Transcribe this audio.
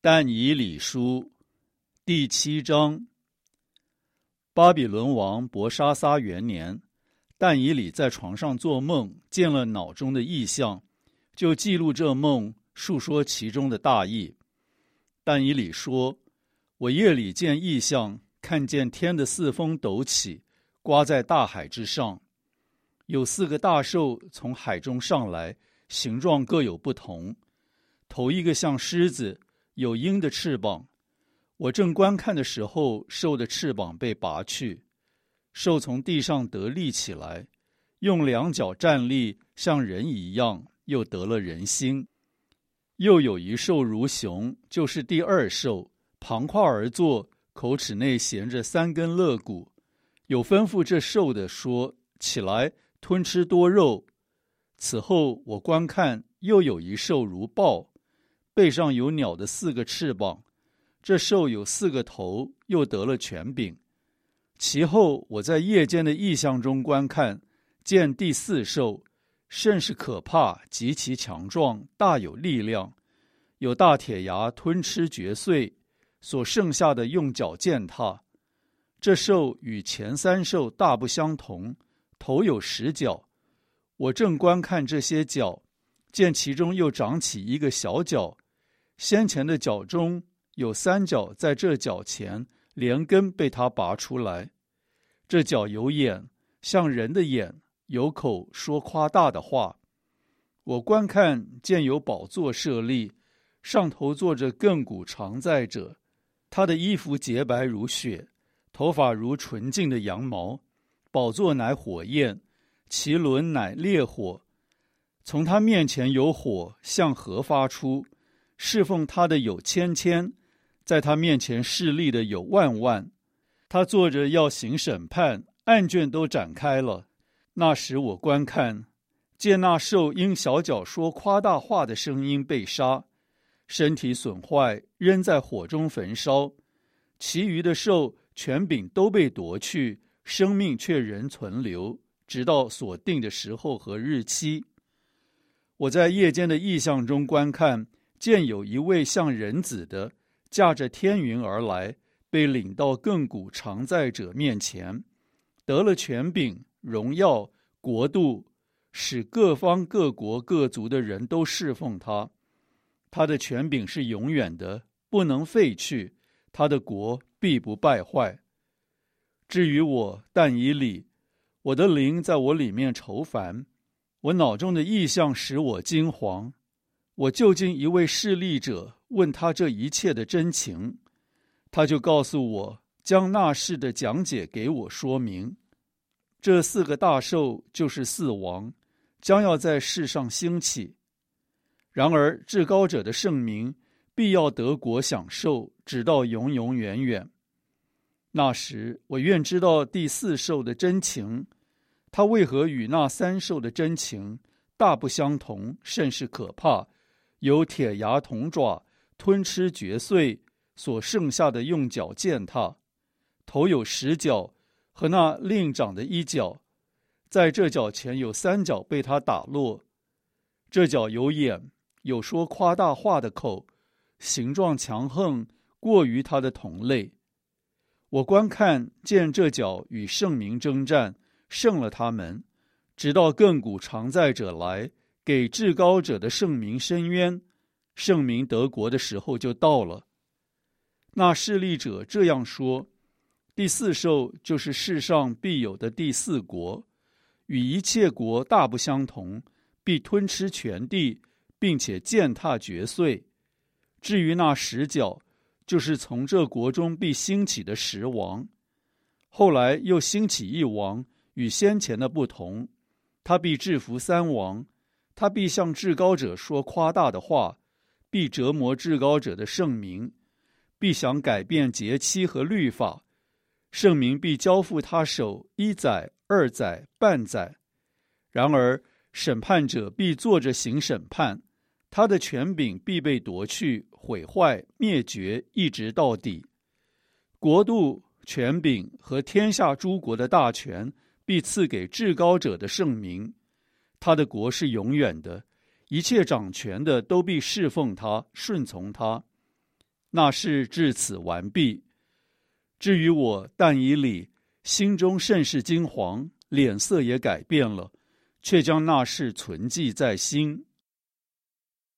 但以理书第7章。巴比伦王伯沙撒元年，但以理在床上做梦，见了脑中的异象，就记录这梦，述说其中的大意。但以理说：我夜里见异象，看见天的4风陡起，刮在大海之上，有4个大兽从海中上来，形状各有不同。头一个像狮子，有鹰的翅膀。我正观看的时候，兽的翅膀被拔去，兽从地上得立起来，用2脚站立，像人一样，又得了人心。又有一兽如熊，就是第2兽，旁跨而坐，口齿内衔着3根肋骨。有吩咐这兽的说：起来，吞吃多肉。此后我观看，又有一兽如豹，背上有鸟的4个翅膀，这兽有4个头，又得了权柄。其后我在夜间的异象中观看，见第4兽，甚是可怕，极其强壮，大有力量，有大铁牙吞吃嚼碎，所剩下的用脚践踏。这兽与前3兽大不相同，头有10角。我正观看这些角，见其中又长起一个小角，先前的角中有3角在这角前连根被它拔出来。这角有眼，像人的眼，有口，说夸大的话。我观看，见有宝座设立，上头坐着亘古常在者，他的衣服洁白如雪，头发如纯净的羊毛。宝座乃火焰，其轮乃烈火。从他面前有火向河发出，侍奉他的有千千，在他面前侍立的有万万。他坐着要行审判，案卷都展开了。那时我观看，见那兽因小脚说夸大话的声音被杀，身体损坏，扔在火中焚烧。其余的兽权柄都被夺去，生命却仍存留，直到所定的时候和日期。我在夜间的异象中观看，见有一位像人子的，驾着天云而来，被领到亘古常在者面前，得了权柄、荣耀、国度，使各方各国各族的人都侍奉他。他的权柄是永远的，不能废去，他的国必不败坏。至于我但以理，我的灵在我里面愁烦，我脑中的异象使我惊惶。我就近一位侍立者，问他这一切的真情，他就告诉我，将那事的讲解给我说明。这4个大兽就是4王，将要在世上兴起。然而至高者的圣名必要得国享受，直到永永远远。那时我愿知道第4兽的真情，它为何与那3兽的真情大不相同，甚是可怕，有铁牙铜爪，吞吃嚼碎，所剩下的用脚践踏。头有10角，和那另长的1角，在这角前有3角被他打落。这角有眼，有说夸大话的口，形状强横，过于他的同类。我观看，见这角与圣民征战，胜了他们，直到亘古常在者来，给至高者的圣民伸冤，圣民得国的时候就到了。那侍立者这样说：第4兽就是世上必有的第4国，与一切国大不相同，必吞吃全地，并且践踏嚼碎。至于那10角，就是从这国中必兴起的10王。后来又兴起1王，与先前的不同，他必制服3王，他必向至高者说夸大的话，必折磨至高者的圣名，必想改变节期和律法。圣民必交付他手1载、2载、半载。然而审判者必坐着行审判，他的权柄必被夺去、毁坏、灭绝，一直到底。国度、权柄和天下诸国的大权必赐给至高者的圣民。他的国是永远的，一切掌权的都必侍奉他、顺从他。 那事至此完毕。至于我但以理心中甚是惊惶，脸色也改变了，却将那事存记在心。